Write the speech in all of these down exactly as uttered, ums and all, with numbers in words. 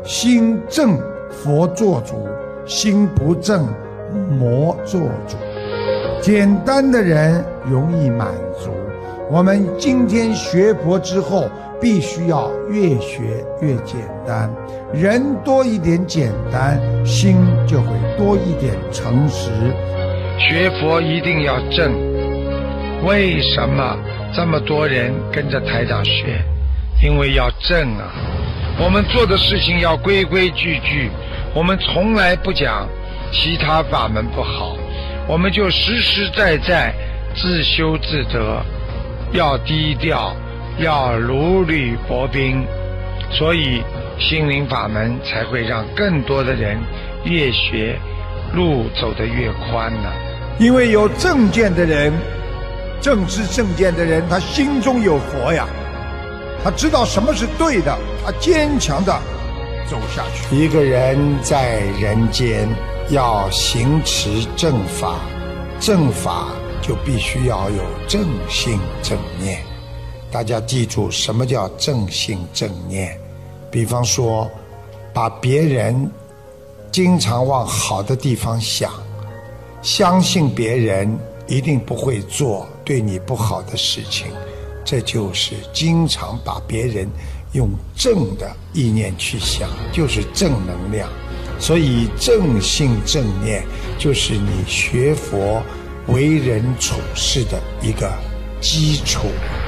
心正佛做主，心不正魔做主。简单的人容易满足，我们今天学佛之后必须要越学越简单，人多一点简单，心就会多一点诚实。 学佛一定要正，为什么这么多人跟着台长学？因为要正啊，我们做的事情要规规矩矩，我们从来不讲其他法门不好，我们就实实在在自修自得，要低调，要如履薄冰，所以心灵法门才会让更多的人越学路走得越宽呢、啊。 因为有正见的人，正知正见的人，他心中有佛呀，他知道什么是对的，他坚强的走下去。一个人在人间要行持正法，正法就必须要有正信正念。大家记住什么叫正信正念？比方说把别人经常往好的地方想，相信别人一定不会做对你不好的事情，这就是经常把别人用正的意念去想，就是正能量。所以正信正念就是你学佛为人处事的一个基础。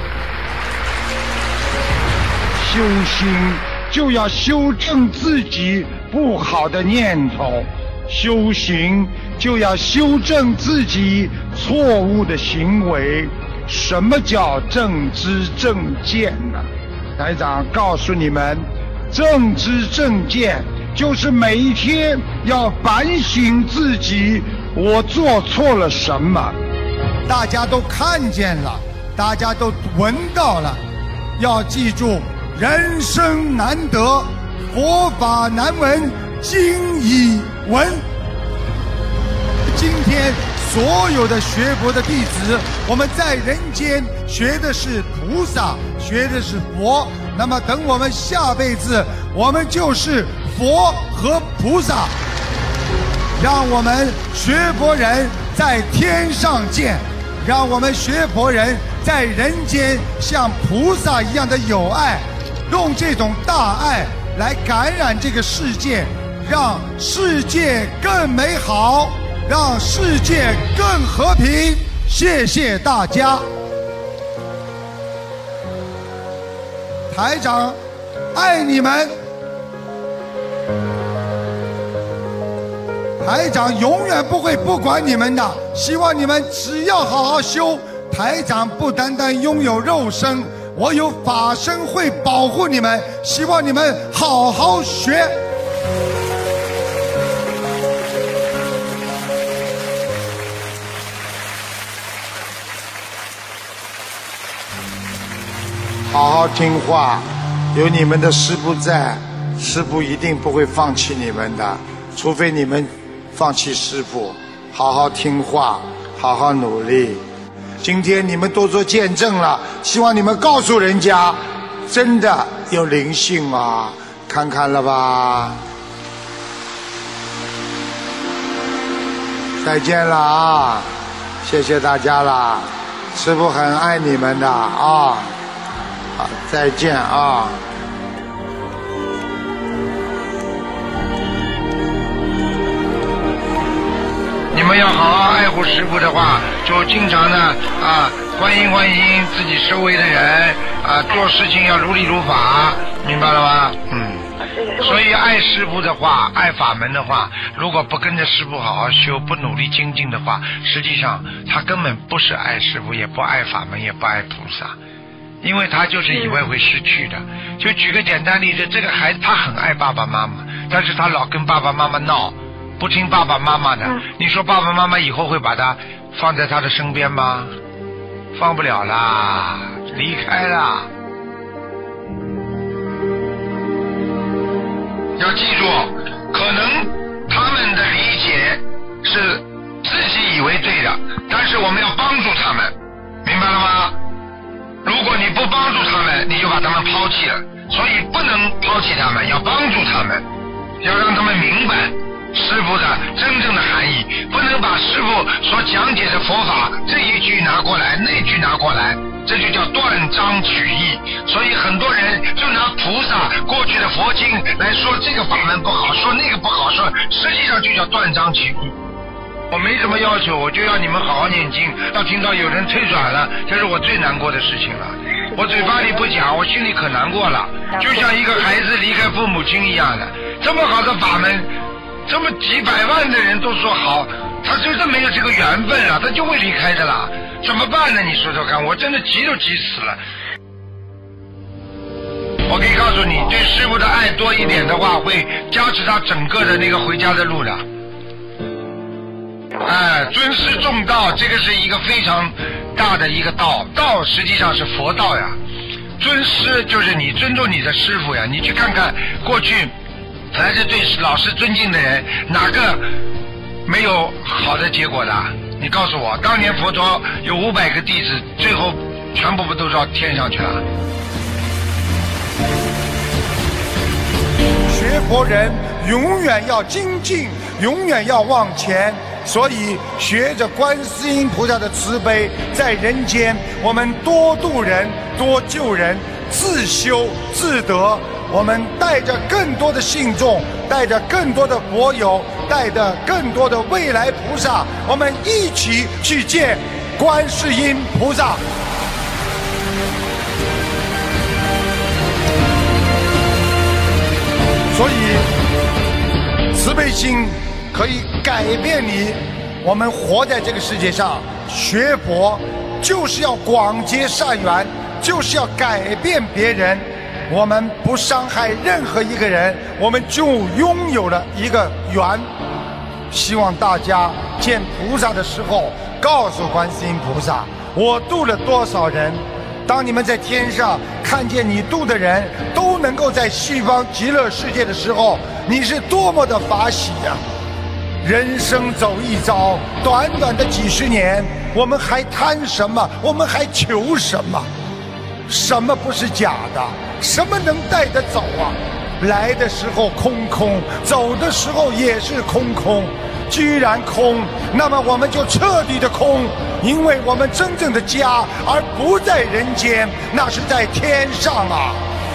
修心就要修正自己不好的念头，修行就要修正自己错误的行为。什么叫正知正见呢？台长告诉你们，正知正见就是每一天要反省自己，我做错了什么。 大家都看见了，大家都闻到了，要记住，人生难得，佛法难闻，经已闻。今天所有的学佛的弟子，我们在人间学的是菩萨，学的是佛，那么等我们下辈子，我们就是佛和菩萨。让我们学佛人在天上见，让我们学佛人在人间像菩萨一样的有爱，用这种大爱来感染这个世界，让世界更美好，让世界更和平。谢谢大家。台长爱你们，台长永远不会不管你们的，希望你们只要好好修。台长不单单拥有肉身，我有法身会保护你们，希望你们好好学。好好听话，有你们的师父在，师父一定不会放弃你们的，除非你们放弃师父。好好听话，好好努力。今天你们都做见证了，希望你们告诉人家，真的有灵性啊，看看了吧。再见了啊，谢谢大家了，师父很爱你们的啊。好，再见啊！ 你们要好好爱护师父的话，就经常的啊关心关心自己周围的人啊，做事情要如理如法，明白了吗？嗯。所以爱师父的话，爱法门的话，如果不跟着师父好好修，不努力精进的话，实际上他根本不是爱师父，也不爱法门，也不爱菩萨。因为他就是以为会失去的。就举个简单例子，这个孩子他很爱爸爸妈妈，但是他老跟爸爸妈妈闹，不听爸爸妈妈的，你说爸爸妈妈以后会把他放在他的身边吗？放不了啦，离开啦。要记住，可能他们的理解是自己以为对的，但是我们要帮助他们，明白了吗？如果你不帮助他们，你就把他们抛弃了，所以不能抛弃他们，要帮助他们，要让他们明白师父的真正的含义，不能把师父所讲解的佛法这一句拿过来，那句拿过来，这就叫断章取义。所以很多人就拿菩萨过去的佛经来说这个法门不好，说那个不好，说实际上就叫断章取义。我没什么要求，我就要你们好好念经。要听到有人退转了，这是我最难过的事情了。我嘴巴里不讲，我心里可难过了，就像一个孩子离开父母亲一样的。这么好的法门，这么几百万的人都说好，他就是没有这个缘分了，他就会离开的啦。怎么办呢？你说说看，我真的急都急死了。我可以告诉你，对师父的爱多一点的话，会加持他整个的那个回家的路的。哎，尊师重道，这个是一个非常大的一个道，道实际上是佛道呀。尊师就是你尊重你的师父呀。你去看看过去凡是对老师尊敬的人，哪个没有好的结果的？你告诉我，当年佛陀有五百个弟子，最后全部不都到天上去了？ 学佛人永远要精进，永远要往前。所以学着观世音菩萨的慈悲，在人间我们多度人，多救人，自修自得。我们带着更多的信众，带着更多的佛友，带着更多的未来菩萨，我们一起去见观世音菩萨。所以慈悲心可以改变你。我们活在这个世界上，学佛就是要广结善缘，就是要改变别人。我们不伤害任何一个人，我们就拥有了一个缘。希望大家见菩萨的时候，告诉观世音菩萨，我度了多少人。当你们在天上看见你度的人都能够在西方极乐世界的时候，你是多么的法喜啊！人生走一遭，短短的几十年，我们还贪什么？我们还求什么？什么不是假的？什么能带得走啊？来的时候空空，走的时候也是空空。居然空，那么我们就彻底的空，因为我们真正的家而不在人间，那是在天上啊！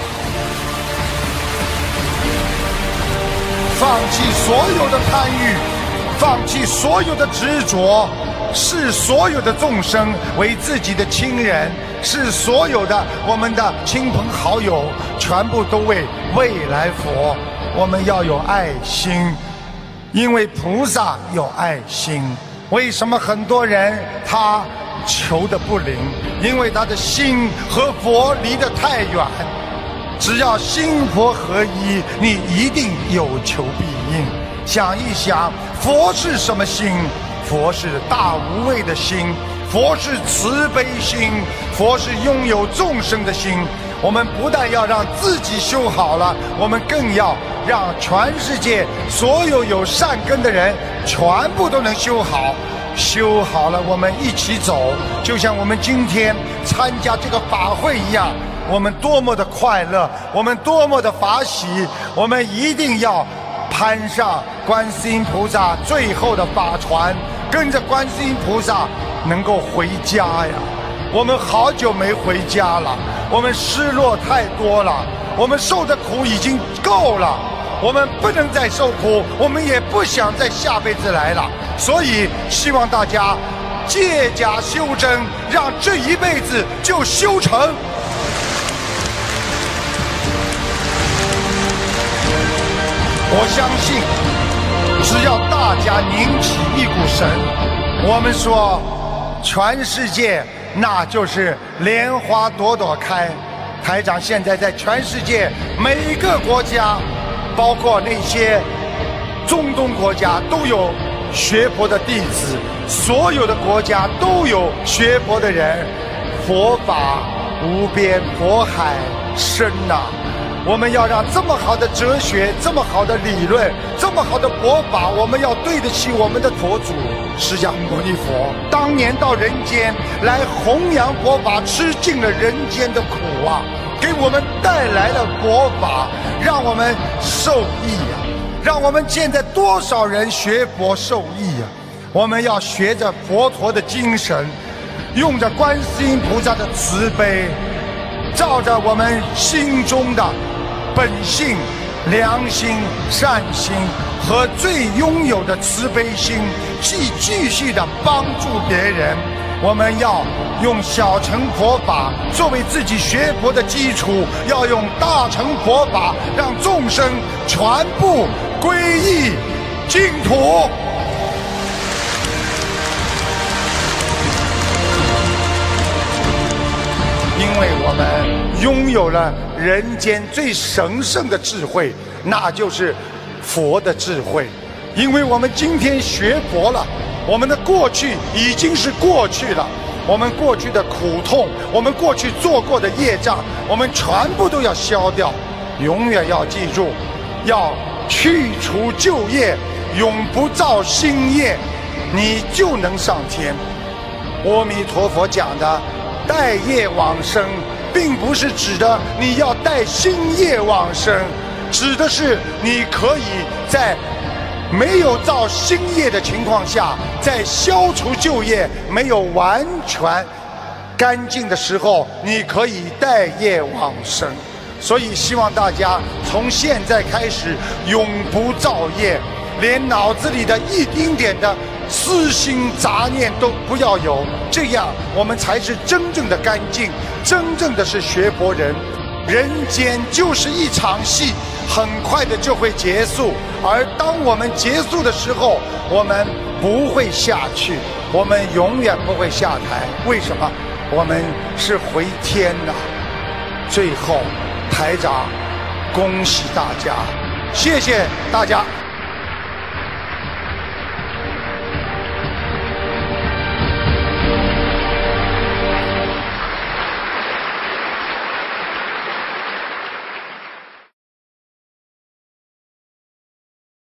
放弃所有的贪欲，放弃所有的执着，视所有的众生为自己的亲人，视所有的我们的亲朋好友全部都为未来佛。我们要有爱心，因为菩萨有爱心。为什么很多人他求的不灵？因为他的心和佛离得太远。只要心佛合一，你一定有求必应。想一想，佛是什么心？佛是大无畏的心，佛是慈悲心，佛是拥有众生的心。我们不但要让自己修好了，我们更要让全世界所有有善根的人全部都能修好。修好了，我们一起走，就像我们今天参加这个法会一样，我们多么的快乐，我们多么的法喜。我们一定要攀上观世音菩萨最后的法船，跟着观世音菩萨能够回家呀。我们好久没回家了，我们失落太多了，我们受的苦已经够了，我们不能再受苦，我们也不想再下辈子来了。所以希望大家借假修真，让这一辈子就修成。我相信只要大家拧起一股神，我们说全世界那就是莲花朵朵开。台长现在在全世界每一个国家，包括那些中东国家都有学佛的弟子，所有的国家都有学佛的人。佛法无边，佛海深呐、啊！我们要让这么好的哲学，这么好的理论，这么好的佛法，我们要对得起我们的佛祖释迦牟尼佛。当年到人间来弘扬佛法，吃尽了人间的苦啊！ 给我们带来了佛法，让我们受益呀、啊！让我们现在多少人学佛受益呀、啊！我们要学着佛陀的精神，用着观世音菩萨的慈悲，照着我们心中的本性、良心、善心和最拥有的慈悲心，继继续的帮助别人。我们要用小乘佛法作为自己学佛的基础，要用大乘佛法让众生全部皈依净土。因为我们拥有了人间最神圣的智慧，那就是佛的智慧。因为我们今天学佛了，我们的过去已经是过去了，我们过去的苦痛，我们过去做过的业障，我们全部都要消掉。永远要记住，要去除旧业，永不造新业，你就能上天。阿弥陀佛讲的带业往生，并不是指的你要带新业往生，指的是你可以在没有造新业的情况下，在消除旧业没有完全干净的时候，你可以带业往生。所以希望大家从现在开始永不造业，连脑子里的一丁点的私心杂念都不要有，这样我们才是真正的干净，真正的是学佛人。人间就是一场戏，很快的就会结束，而当我们结束的时候，我们不会下去，我们永远不会下台。为什么？我们是回天呐！最后台长恭喜大家，谢谢大家。